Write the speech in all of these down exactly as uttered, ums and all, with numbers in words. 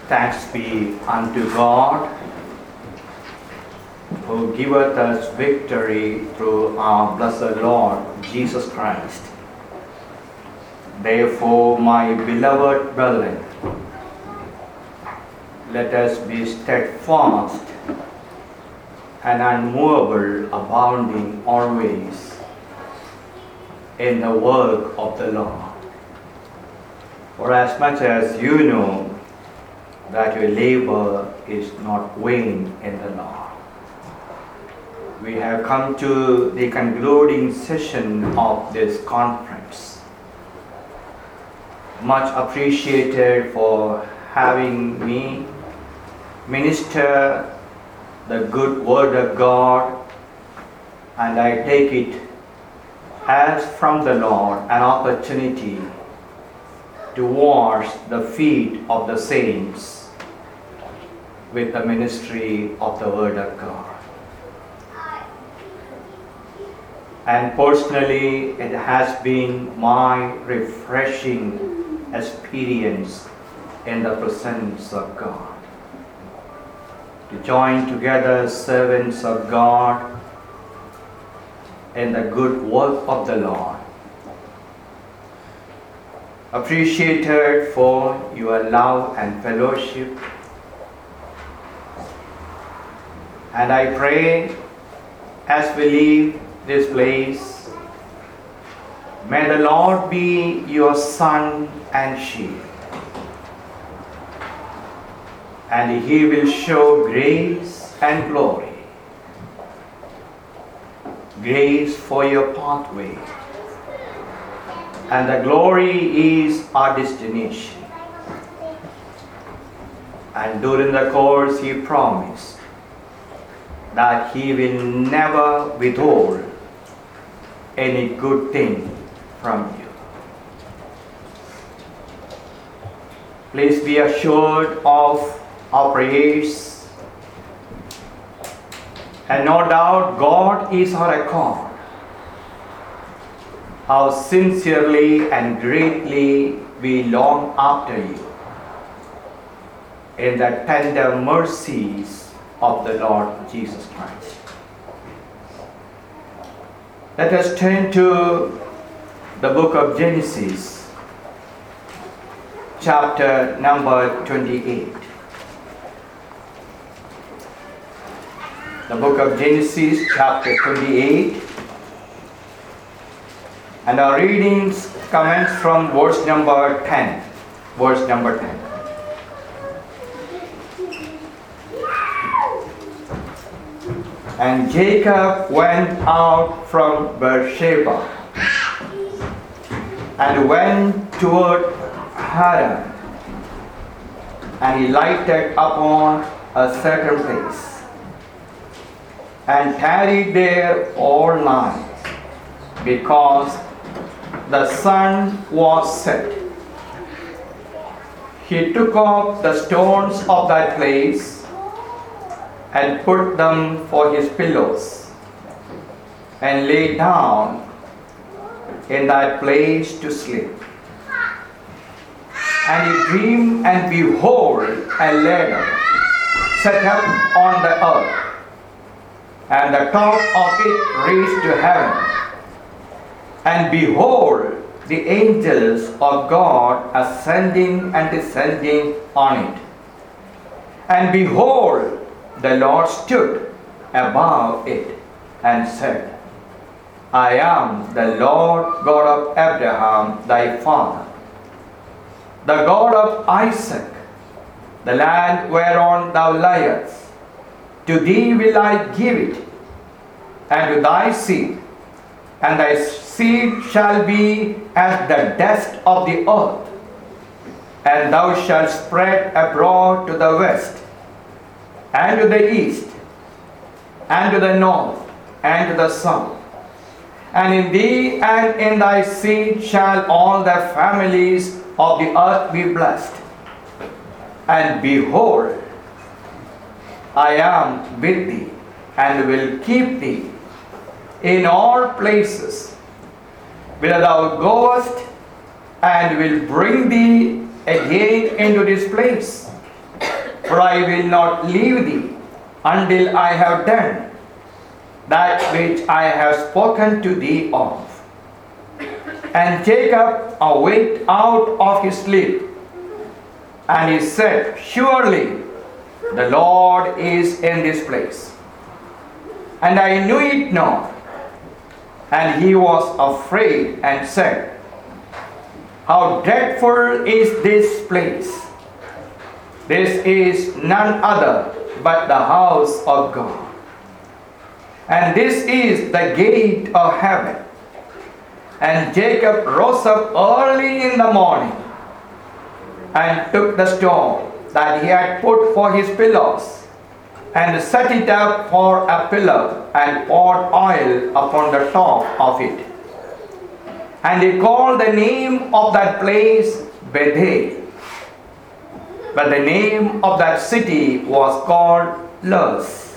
Thanks be unto God, who giveth us victory through our blessed Lord Jesus Christ. Therefore, my beloved brethren, let us be steadfast and unmovable, abounding always in the work of the Lord. For as much as you know that your labor is not vain in the Lord. We have come to the concluding session of this conference. Much appreciated for having me minister the good word of God, and I take it as from the Lord an opportunity to wash the feet of the saints with the ministry of the word of God. And personally, it has been my refreshing experience in the presence of God. To join together servants of God in the good work of the Lord. Appreciated for your love and fellowship. And I pray as we leave this place, may the Lord be your sun and shield. And He will show grace and glory. Grace for your pathway. And the glory is our destination. And during the course He promised that He will never withhold any good thing from you. Please be assured of our prayers, and no doubt God is our accord. How sincerely and greatly we long after you in the tender mercies of the Lord Jesus Christ. Let us turn to the book of Genesis, chapter number twenty-eight. The book of Genesis, chapter twenty-eight. And our readings commence from verse number ten. Verse number ten. And Jacob went out from Beersheba and went toward Haran, and he lighted upon a certain place, and tarried there all night, because the sun was set. He took up the stones of that place and put them for his pillows, and lay down in that place to sleep. And he dreamed, and behold, a ladder set up on the earth, and the top of it reached to heaven. And behold, the angels of God ascending and descending on it. And behold, the Lord stood above it and said, I am the Lord God of Abraham thy father, the God of Isaac. The land whereon thou liest, to thee will I give it, and to thy seed, and thy seed shall be as the dust of the earth, and thou shalt spread abroad to the west, and to the east, and to the north, and to the south. And in thee and in thy seed shall all the families of the earth be blessed. And behold, I am with thee, and will keep thee in all places whither thou goest, and will bring thee again into this place. For I will not leave thee until I have done that which I have spoken to thee of. And Jacob awaked out of his sleep, and he said, Surely the Lord is in this place, and I knew it not. And he was afraid and said, How dreadful is this place! This is none other but the house of God. And this is the gate of heaven. And Jacob rose up early in the morning and took the stone that he had put for his pillows and set it up for a pillar and poured oil upon the top of it. And he called the name of that place Bethel. But the name of that city was called Luz.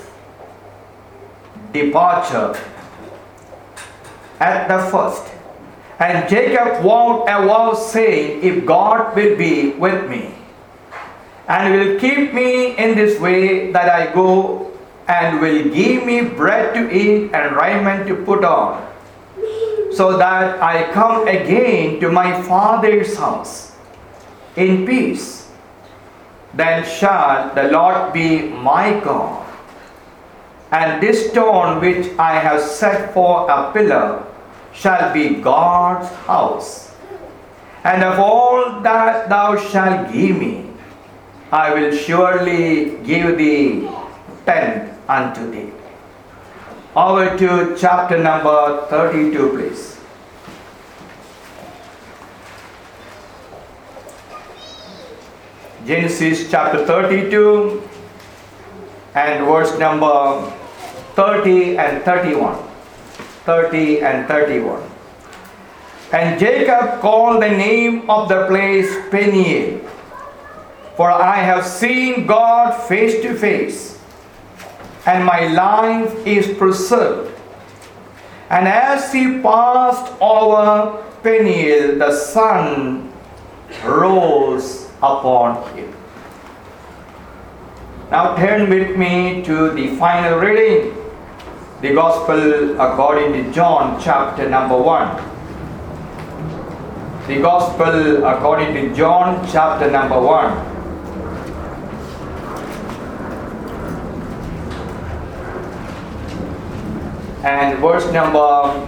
Departure at the first. And Jacob vowed a vow, saying, If God will be with me, and will keep me in this way that I go, and will give me bread to eat and raiment to put on, so that I come again to my father's house in peace, then shall the Lord be my God. And this stone which I have set for a pillar shall be God's house. And of all that thou shalt give me, I will surely give thee tenth unto thee. Over to chapter number thirty-two, please. Genesis chapter thirty-two and verse number thirty and thirty-one. thirty and thirty-one. And Jacob called the name of the place Peniel, for I have seen God face to face, and my life is preserved. And as he passed over Peniel, the sun rose upon him. Now turn with me to the final reading, the Gospel according to John, chapter number one. The Gospel according to John, chapter number one. And verse number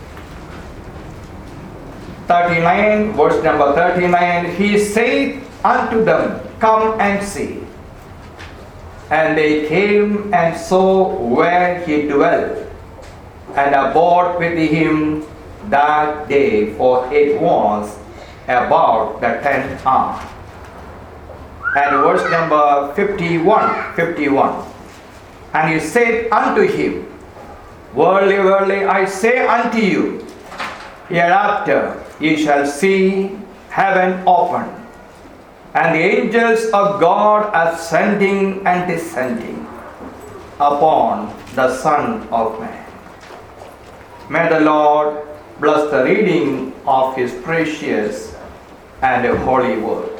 thirty-nine, verse number thirty-nine, he said unto them, Come and see. And they came and saw where he dwelt, and abode with him that day, for it was about the tenth hour. And verse number fifty-one, fifty-one. And he said unto him, Verily, verily, I say unto you, hereafter ye shall see heaven open, and the angels of God ascending and descending upon the Son of Man. May the Lord bless the reading of His precious and holy word.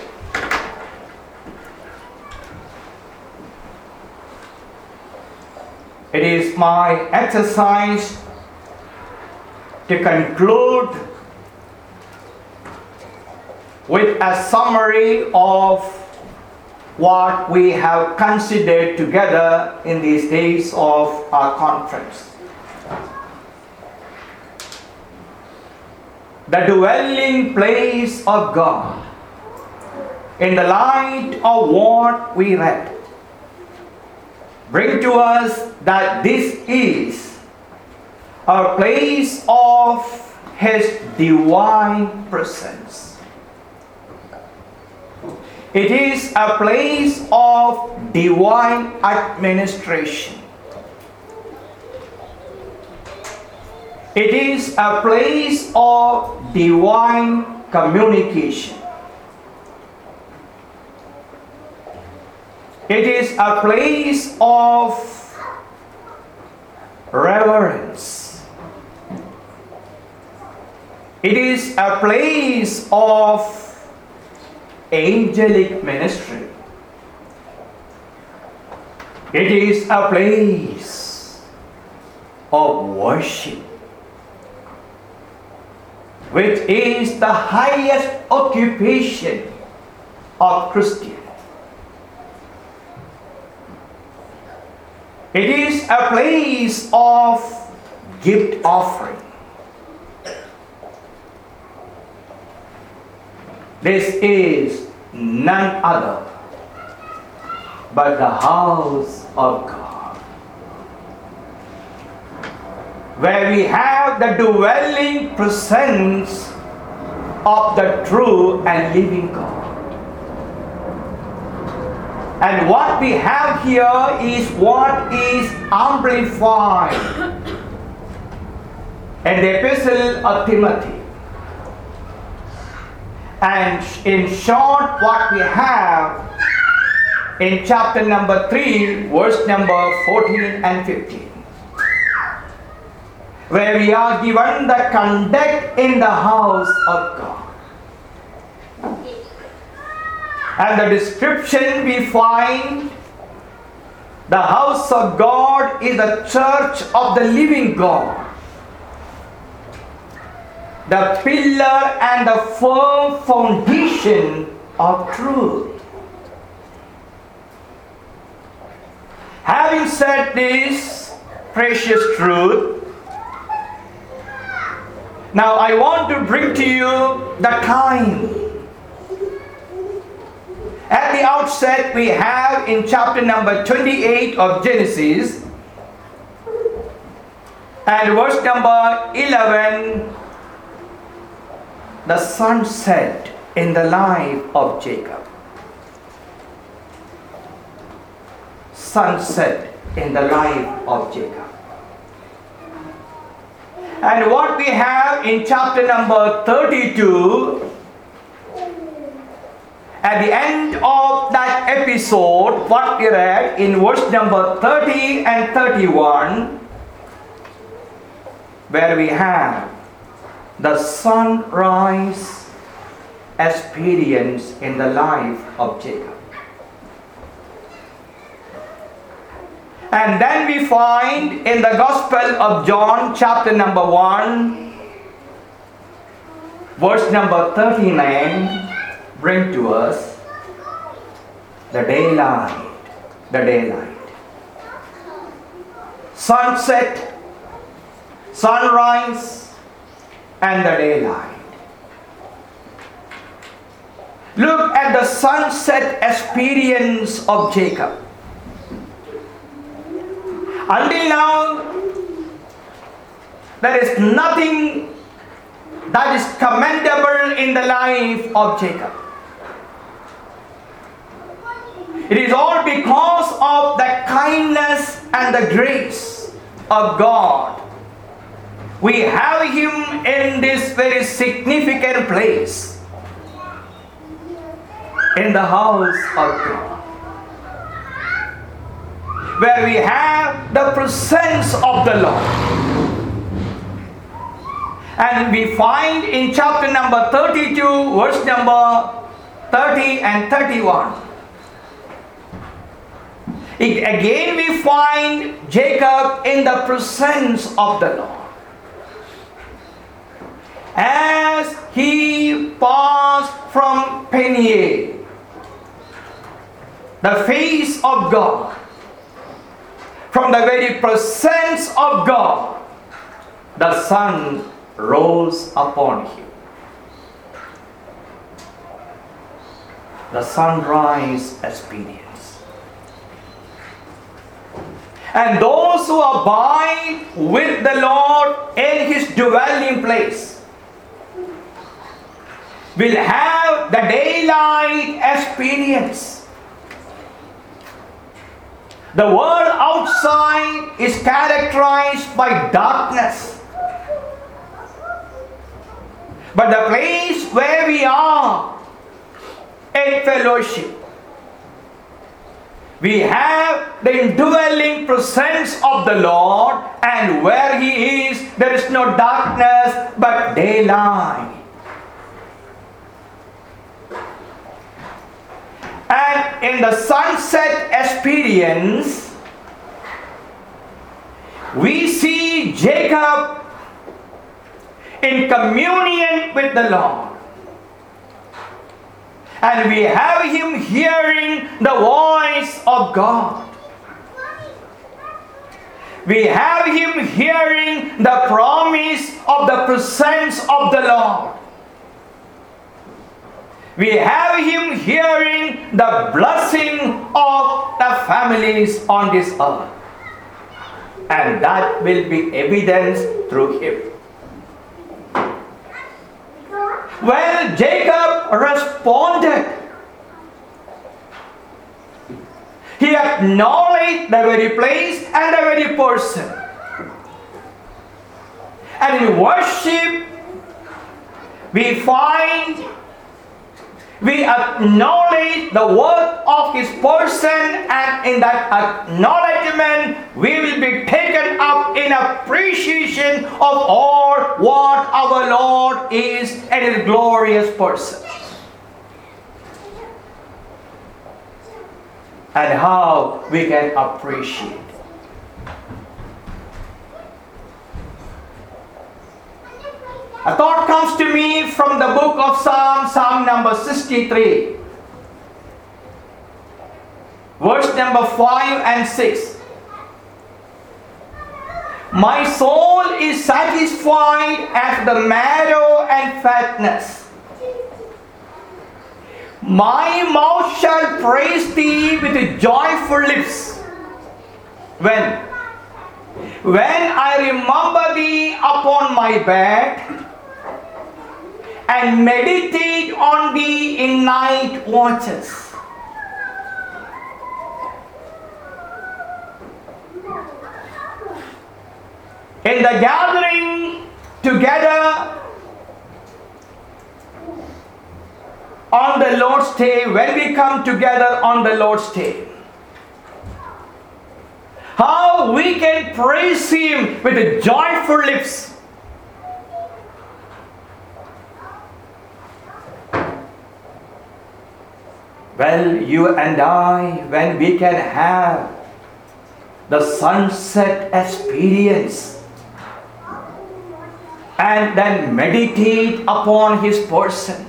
It is my exercise to conclude with a summary of what we have considered together in these days of our conference. The dwelling place of God, in the light of what we read, bring to us that this is a place of His divine presence. It is a place of divine administration. It is a place of divine communication. It is a place of reverence. It is a place of angelic ministry. It is a place of worship, which is the highest occupation of Christian. It is a place of gift offering. This is none other but the house of God, where we have the dwelling presence of the true and living God. And what we have here is what is amplified in the Epistle of Timothy. And in short, what we have in chapter number three, verse number fourteen and fifteen, where we are given the conduct in the house of God. And the description we find, the house of God is the church of the living God, the pillar and the firm foundation of truth. Having said this precious truth, now I want to bring to you the time. At the outset, we have in chapter number twenty-eight of Genesis and verse number eleven, the sunset in the life of Jacob. Sunset in the life of Jacob. And what we have in chapter number thirty-two, at the end of that episode, what we read in verse number thirty and thirty-one, where we have the sunrise experience in the life of Jacob. And then we find in the Gospel of John, chapter number one, verse number thirty-nine, bring to us the daylight, the daylight. Sunset, sunrise, and the daylight. Look at the sunset experience of Jacob. Until now, there is nothing that is commendable in the life of Jacob. It is all because of the kindness and the grace of God. We have him in this very significant place, in the house of God, where we have the presence of the Lord. And we find in chapter number thirty-two, verse number thirty and thirty-one, it, again we find Jacob in the presence of the Lord. As he passed from Peniel, the face of God, from the very presence of God, the sun rose upon him. The sunrise experience. And those who abide with the Lord in his dwelling place will have the daylight experience. The world outside is characterized by darkness. But the place where we are in fellowship, we have the indwelling presence of the Lord, and where he is, there is no darkness but daylight. And in the sunset experience, Jacob in communion with the Lord. And we have him hearing the voice of God. We have him hearing the promise of the presence of the Lord. We have him hearing the blessing of the families on this earth. And that will be evidenced through him. Well, Jacob responded. He acknowledged the very place and the very person. And in worship, we find, we acknowledge the worth of his person, and in that acknowledgement, we will be taken up in appreciation of all what our Lord is and his glorious person. And how we can appreciate. A thought comes to me from the book of Psalms, Psalm number sixty-three, verse number five and six. My soul is satisfied as the marrow and fatness. My mouth shall praise thee with joyful lips. When? When I remember thee upon my bed and meditate on thee in night watches. In the gathering together on the Lord's Day, when we come together on the Lord's Day, how we can praise him with joyful lips. Well, you and I, when we can have the sunset experience and then meditate upon his person,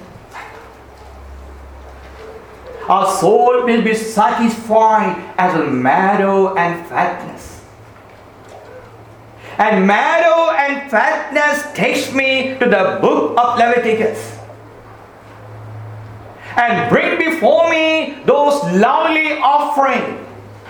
our soul will be satisfied as a marrow and fatness. And marrow and fatness takes me to the book of Leviticus and bring before me those lovely offerings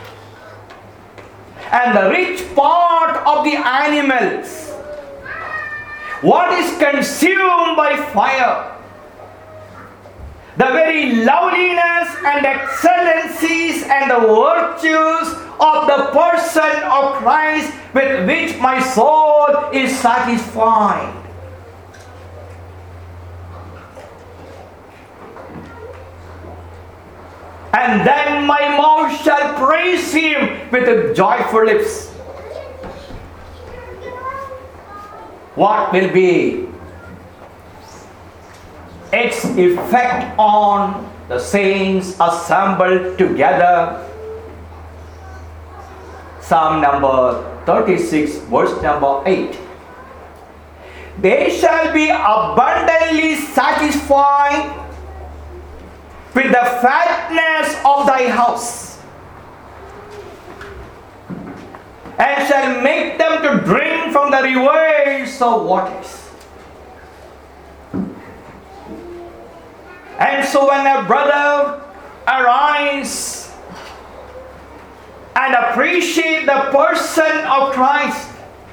and the rich part of the animals, what is consumed by fire, the very loveliness and excellencies and the virtues of the person of Christ with which my soul is satisfied. And then my mouth shall praise him with joyful lips. What will be its effect on the saints assembled together? Psalm number thirty-six, verse number eight. They shall be abundantly satisfied with the fatness of thy house, and shall make them to drink from the rivers of waters. And so when a brother arises and appreciate the person of Christ,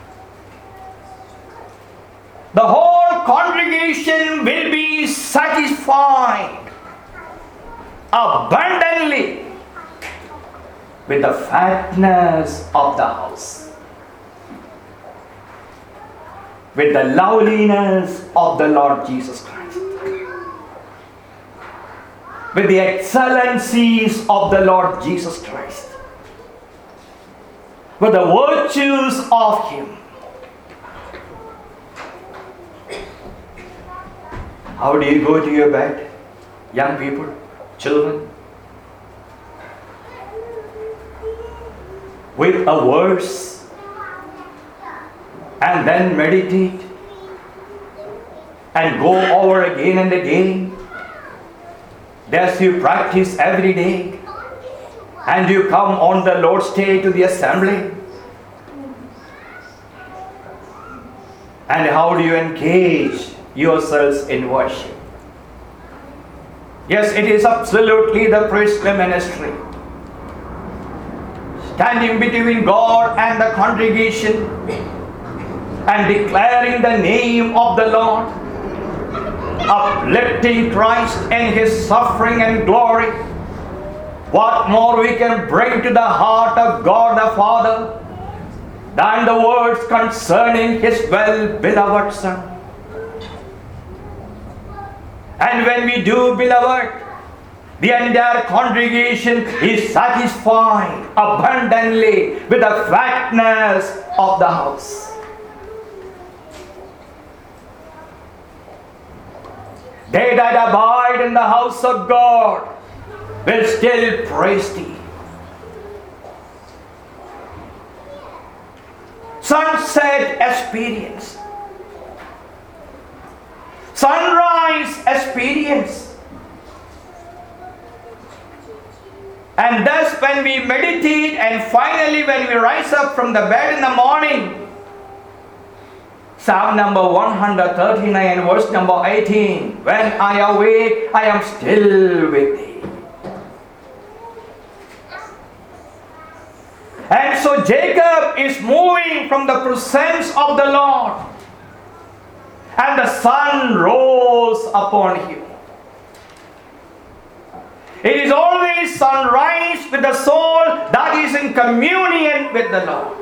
the whole congregation will be satisfied abundantly with the fatness of the house, with the loveliness of the Lord Jesus Christ, with the excellencies of the Lord Jesus Christ, with the virtues of him. How do you go to your bed, young people, children? With a verse, and then meditate and go over again and again. Thus you practice every day, and you come on the Lord's Day to the assembly. And how do you engage yourselves in worship? Yes, it is absolutely the priestly ministry. Standing between God and the congregation and declaring the name of the Lord, uplifting Christ in His suffering and glory. What more we can bring to the heart of God the Father than the words concerning His well-beloved Son? And when we do, beloved, the entire congregation is satisfied abundantly with the fatness of the house. They that abide in the house of God will still praise Thee. Sunset experience. Sunrise experience. And thus when we meditate and finally when we rise up from the bed in the morning, Psalm number one hundred thirty-nine verse number eighteen, when I awake, I am still with Thee. And so Jacob is moving from the presence of the Lord, and the sun rose upon him. It is always sunrise with the soul that is in communion with the Lord.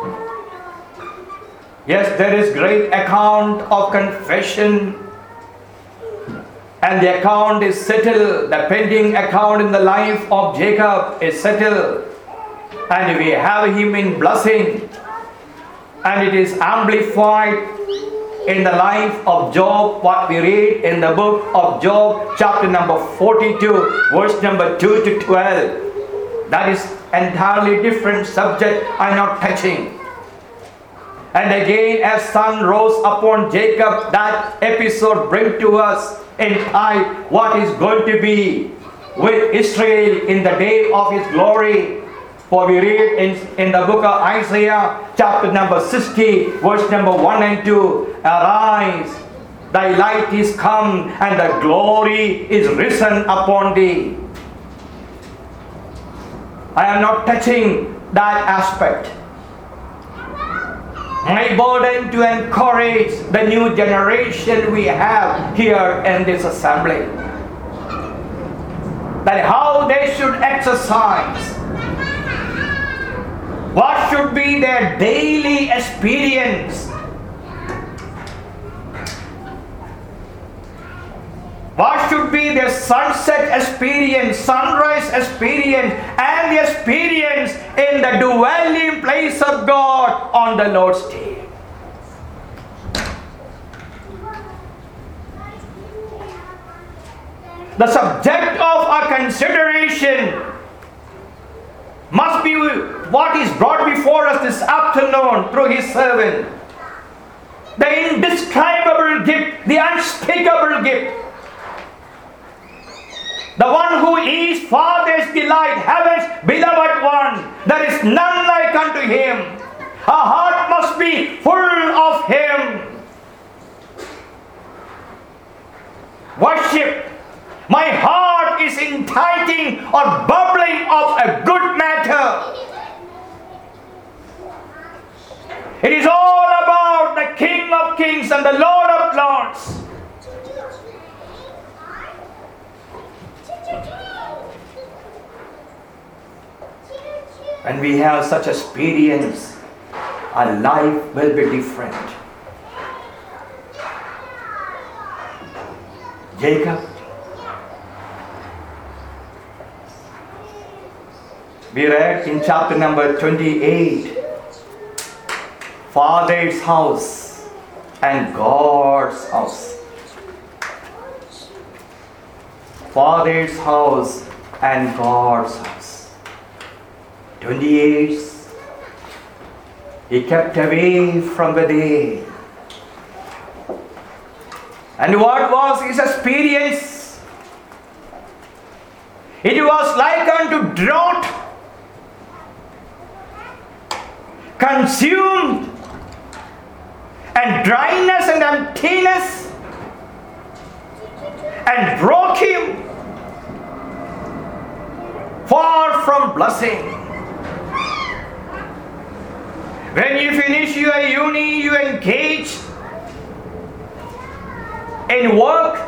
Yes, there is great account of confession, and the account is settled. The pending account in the life of Jacob is settled, and we have him in blessing, and it is amplified in the life of Job, what we read in the book of Job, chapter number forty-two, verse number two to twelve. That is entirely different subject I'm not touching. And again, as sun rose upon Jacob, that episode brings to us in type what is going to be with Israel in the day of his glory. For we read in, in the book of Isaiah, chapter number sixty, verse number one and two, Arise, thy light is come, and the glory is risen upon thee. I am not touching that aspect. My burden to encourage the new generation we have here in this assembly, that how they should exercise, what should be their daily experience, what should be their sunset experience, sunrise experience, and the experience in the dwelling place of God on the Lord's Day. The subject of our consideration must be what is brought before us this afternoon through His servant. The indescribable gift, the unspeakable gift. The one who is Father's delight, heaven's beloved one. There is none like unto Him. Our heart must be full of Him. Worship. My heart is inciting or bubbling of a good matter. It is all about the King of Kings and the Lord of Lords. When we have such experience, our life will be different. Jacob, we read in chapter number twenty-eight, Father's house and God's house. Father's house and God's house. twenty-eight, He kept away from the day. And what was his experience? It was like unto drought, consumed, and dryness and emptiness, and broke him far from blessing. When you finish your uni, you engage in work.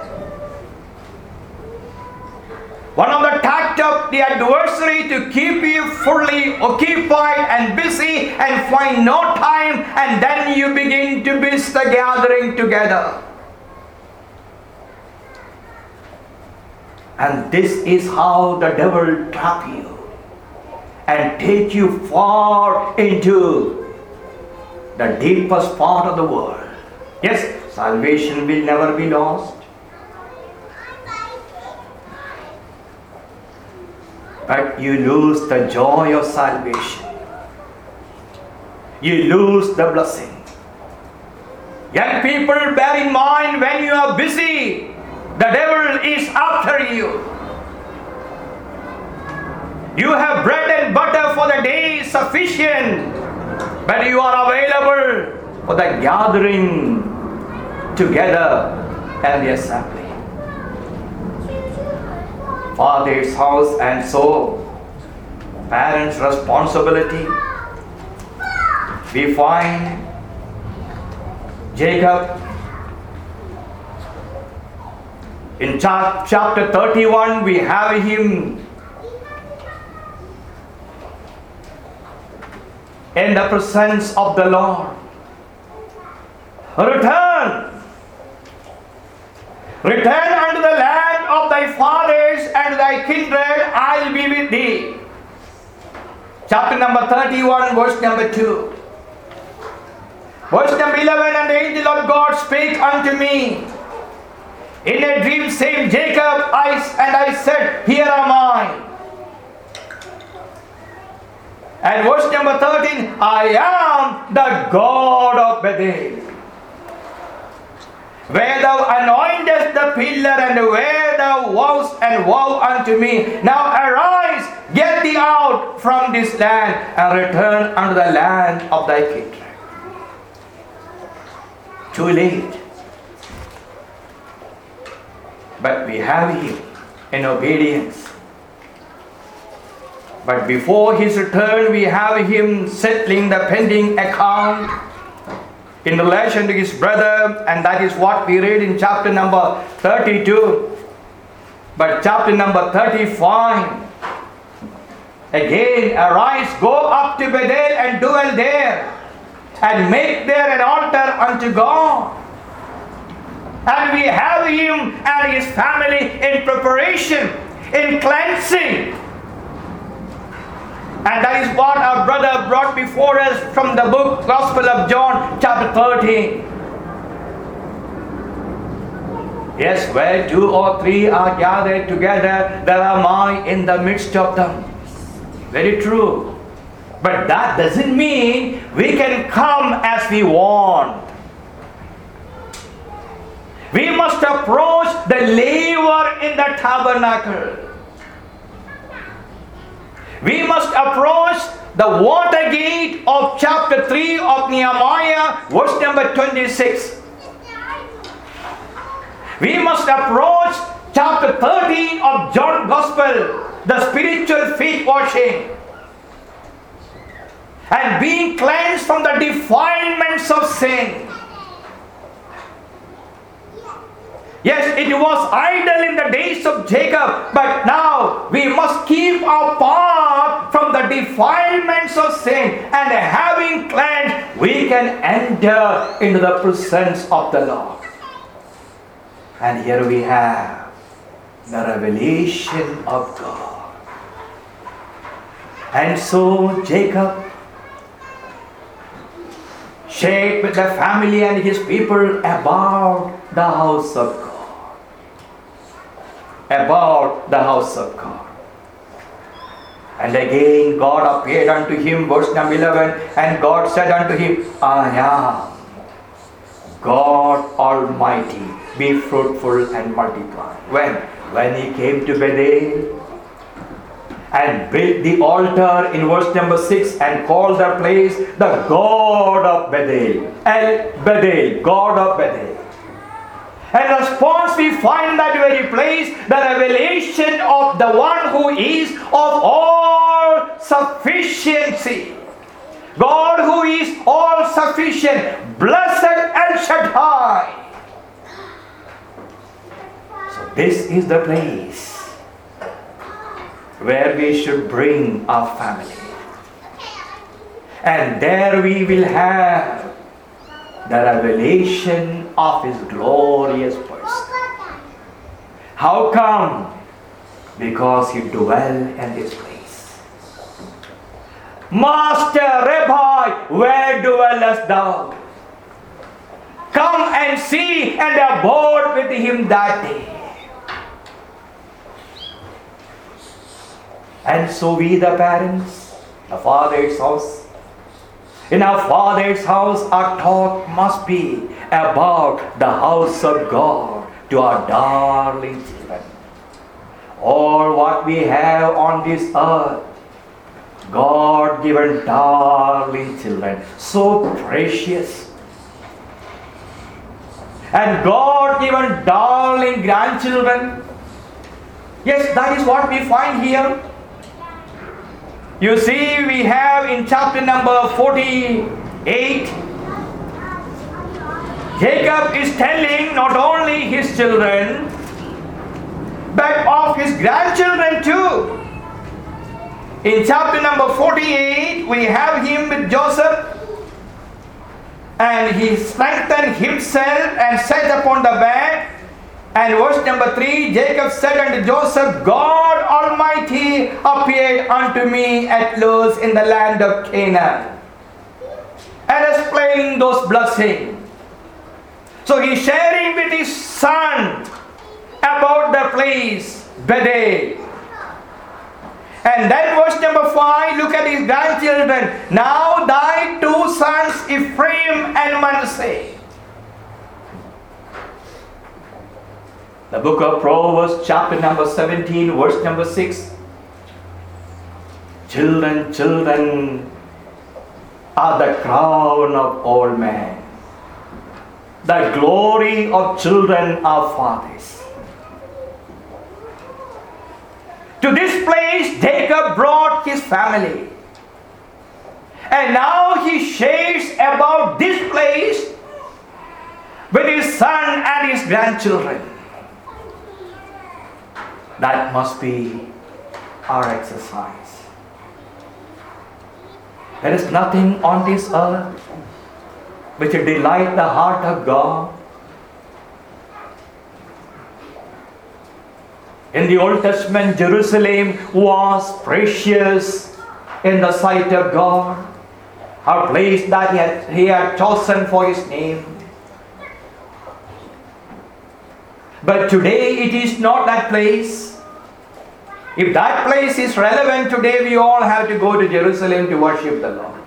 One of the tactics of the adversary to keep you fully occupied and busy and find no time, and then you begin to miss the gathering together. And this is how the devil trap you and take you far into the deepest part of the world. Yes, salvation will never be lost. But you lose the joy of salvation. You lose the blessing. Young people, bear in mind, when you are busy, the devil is after you. You have bread and butter for the day sufficient, but you are available for the gathering together and the assembly. Father's house, and so parents' responsibility. We find Jacob in chapter thirty-one. We have him in the presence of the Lord. Return, return unto the land of thy fathers and thy kindred, I will be with thee. Chapter number thirty-one, verse number two. Verse number eleven, and the angel of God spake unto me in a dream, saying, Jacob, I, and I said, Here am I. And verse number thirteen, I am the God of Bethel, where thou anointest the pillar, and where thou vowest and vow unto me. Now arise, get thee out from this land, and return unto the land of thy kindred. Too late. But we have him in obedience. But before his return, we have him settling the pending account in relation to his brother, and that is what we read in chapter number thirty-two. But chapter number thirty-five, again, arise, go up to Bethel and dwell there, and make there an altar unto God. And we have him and his family in preparation, in cleansing. And that is what our brother brought before us from the book Gospel of John, chapter thirteen. Yes, where two or three are gathered together, there am I in the midst of them. Very true. But that doesn't mean we can come as we want. We must approach the laver in the tabernacle. We must approach the water gate of chapter three of Nehemiah, verse number twenty-six. We must approach chapter thirteen of John Gospel, the spiritual feet washing, and being cleansed from the defilements of sin. Yes, it was idle in the days of Jacob, but now we must keep apart from the defilements of sin, and having cleansed, we can enter into the presence of the Lord. And here we have the revelation of God. And so Jacob shared with the family and his people about the house of God. About the house of God. And again God appeared unto him, verse number eleven, and God said unto him, I am God Almighty, be fruitful and multiply. When? When he came to Bethel and built the altar in verse number six and called the place the God of Bethel. El Bethel, God of Bethel. And response we find in that very place the revelation of the one who is of all sufficiency. God who is all sufficient, blessed El Shaddai. So this is the place where we should bring our family. And there we will have the revelation of His glorious person. How come? Because He dwells in this place. Master, Rabbi, where dwellest thou? Come and see, and abode with Him that day. And so we the parents, the Father's house, in our Father's house our talk must be about the house of God to our darling children. All what we have on this earth, God-given darling children, so precious. And God-given darling grandchildren, yes, that is what we find here. You see, we have in chapter number forty-eight, Jacob is telling not only his children, but of his grandchildren too. In chapter number forty-eight, we have him with Joseph, and he strengthened himself and sat upon the bed. And verse number three, Jacob said unto Joseph, God Almighty appeared unto me at Luz in the land of Canaan, and explaining those blessings. So he's sharing with his son about the place, Bethel. And then verse number five, look at his grandchildren. Now thy two sons, Ephraim and Manasseh. The book of Proverbs, chapter number seventeen, verse number six. Children, children are the crown of all men. The glory of children are fathers. To this place, Jacob brought his family. And now he shares about this place with his son and his grandchildren. That must be our exercise. There is nothing on this earth which will delight the heart of God. In the Old Testament, Jerusalem was precious in the sight of God, a place that he had, he had chosen for His name. But today it is not that place. If that place is relevant today, we all have to go to Jerusalem to worship the Lord.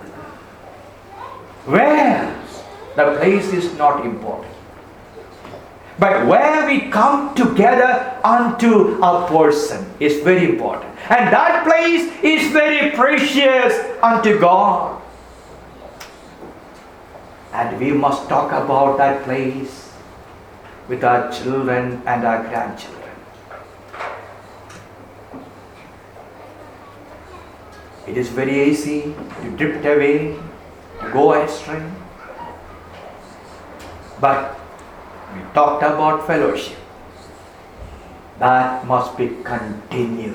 Where? The place is not important. But where we come together unto a person is very important. And that place is very precious unto God. And we must talk about that place with our children and our grandchildren. It is very easy to drift away, to go astray. But we talked about fellowship. That must be continued.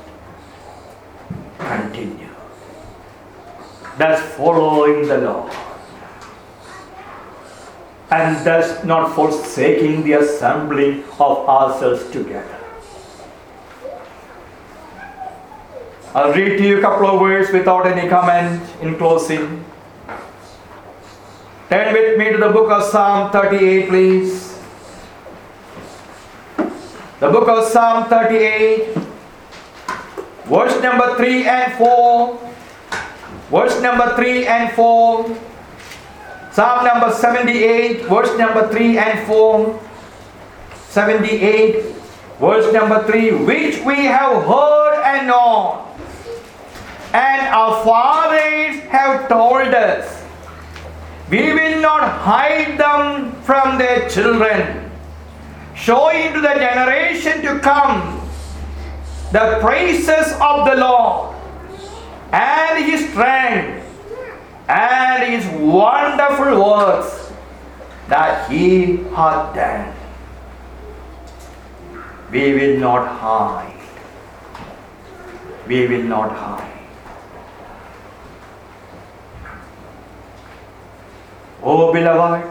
Continue. Thus following the Lord. And thus not forsaking the assembling of ourselves together. I'll read to you a couple of words without any comment in closing. Turn with me to the book of Psalm thirty-eight, please. The book of Psalm thirty-eight. Verse number three and four. Verse number three and four. Psalm number seventy-eight, verse number three and four. seventy-eight, verse number three. Which we have heard and known, and our fathers have told us. We will not hide them from their children, showing to the generation to come the praises of the Lord and His strength and His wonderful works that He hath done. We will not hide. We will not hide. Oh beloved,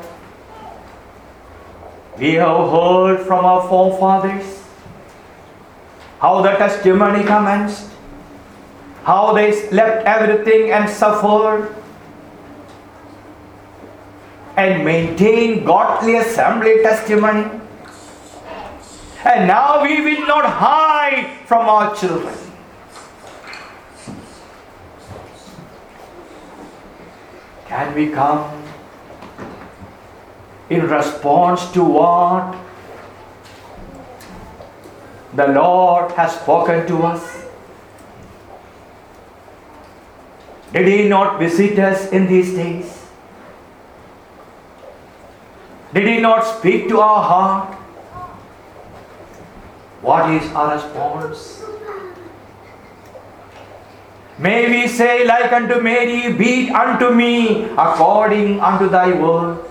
we have heard from our forefathers how the testimony commenced, how they left everything and suffered and maintained godly assembly testimony. And now we will not hide from our children. Can we come in response to what the Lord has spoken to us? Did He not visit us in these days? Did He not speak to our heart? What is our response? May we say like unto Mary, be it unto me according unto thy word.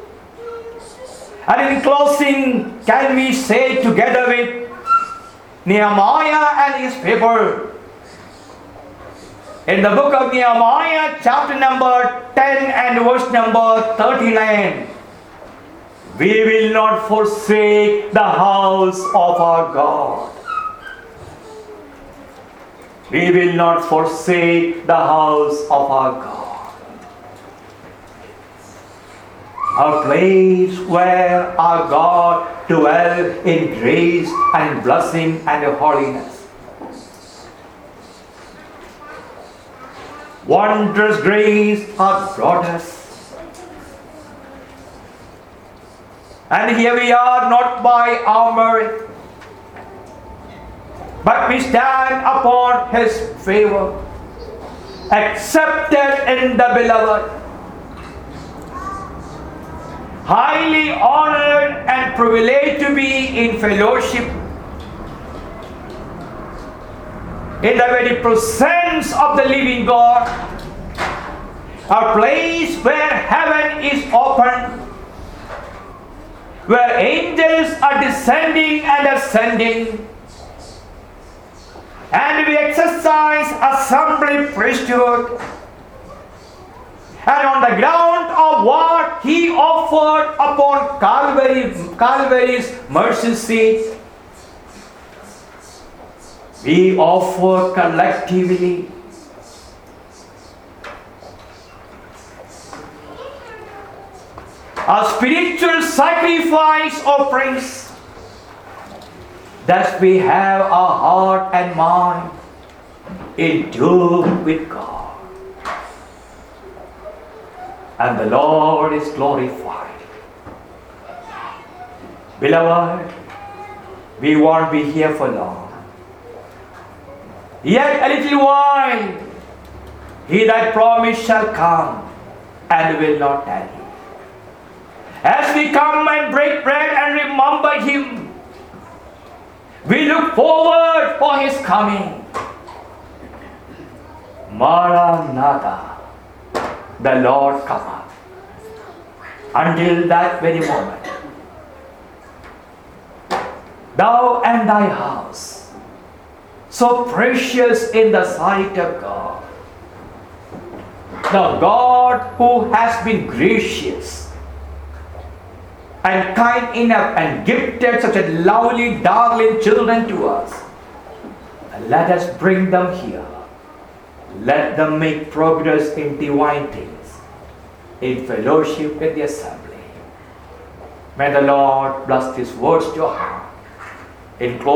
And in closing, can we say together with Nehemiah and his people, in the book of Nehemiah, chapter number ten and verse number thirty-nine, we will not forsake the house of our God. We will not forsake the house of our God. A place where our God dwells in grace and blessing and holiness. Wondrous grace hath brought us. And here we are not by our merit, but we stand upon His favor, accepted in the beloved, highly honored and privileged to be in fellowship, in the very presence of the living God, a place where heaven is open, where angels are descending and ascending, and we exercise assembly priesthood, and on the ground of what He offered upon Calvary, Calvary's mercy seat, we offer collectively a spiritual sacrifice offerings, that we have our heart and mind in tune with God. And the Lord is glorified. Beloved, we won't be here for long. Yet a little while, He that promised shall come and will not tarry. As we come and break bread and remember Him, we look forward for His coming. Maranatha, the Lord cometh. Until that very moment, thou and thy house, so precious in the sight of God, the God who has been gracious and kind enough and gifted such a lovely, darling children to us, let us bring them here. Let them make progress in divine things, in fellowship with the assembly. May the Lord bless these words to your heart. In closing,